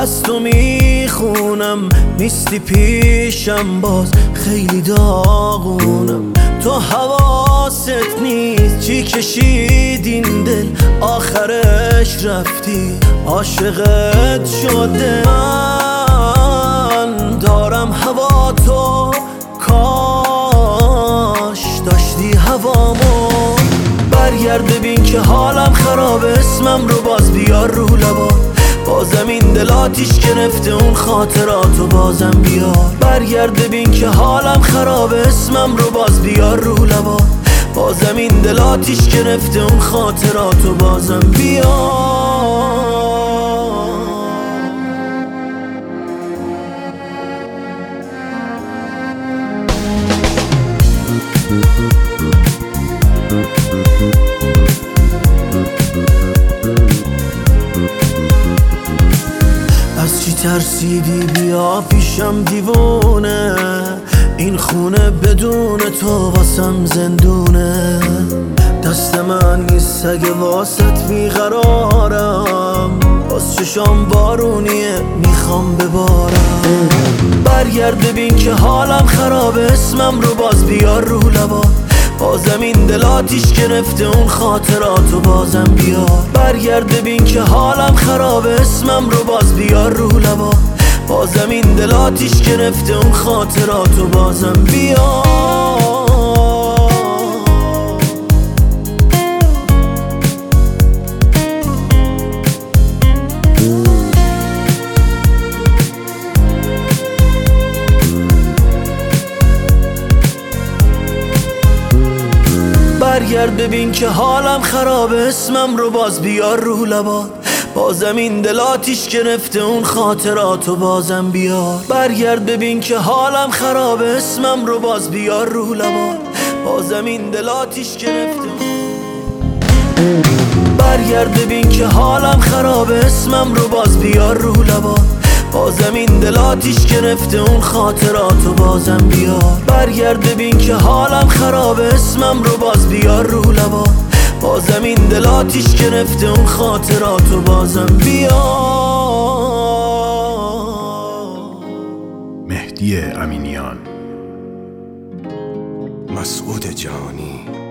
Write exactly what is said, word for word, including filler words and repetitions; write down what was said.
از تو میخونم، نیستی پیشم باز خیلی داغونم. تو حواست نیست چی کشید این دل، آخرش رفتی عاشقت شده. من دارم هوا تو، کاش داشتی هوامو. برگرد ببین که حالم خرابه، اسمم رو باز بیار رو لبا. بازم این دل آتیش گرفته اون خاطراتو بازم بیار. برگرد ببین که حالم خرابه، اسمم رو باز بیار رو لبا. بازم این دل آتیش گرفته اون خاطراتو بازم بیار. از چی ترسیدی بیا پیشم دیوونه، این خونه بدون تو واسم زندونه. دست من نیست اگه واسط بیقرارم، باز چشام بارونیه میخوام ببارم. برگرد ببین که حالم خرابه، اسمم رو باز بیار رو لبا. بازم این دل آتیش گرفته اون خاطراتو بازم بیار. برگرد ببین که حالم خرابه، اسمم رو باز بیار رو لبا. بازم این دل آتیش گرفته اون خاطراتو بازم بیار. برگرد ببین که حالم خرابه، اسمم رو باز بیار رو لبا. بازم این دل آتیش گرفته اون خاطراتو بازم بیار. برگرد ببین که حالم خرابه، اسمم رو باز بیار رو لبا. بازم این دل آتیش گرفته. برگرد ببین که حالم خرابه، اسمم رو باز بیار رو لبا. بازم این دل آتیش گرفته اون خاطراتو بازم بیار. برگرد ببین که حالم خرابه، اسمم رو باز بیار رو لبا. بازم این دل آتیش گرفته اون خاطراتو بازم بیار. مهدی امینیان، مسعود جهانی.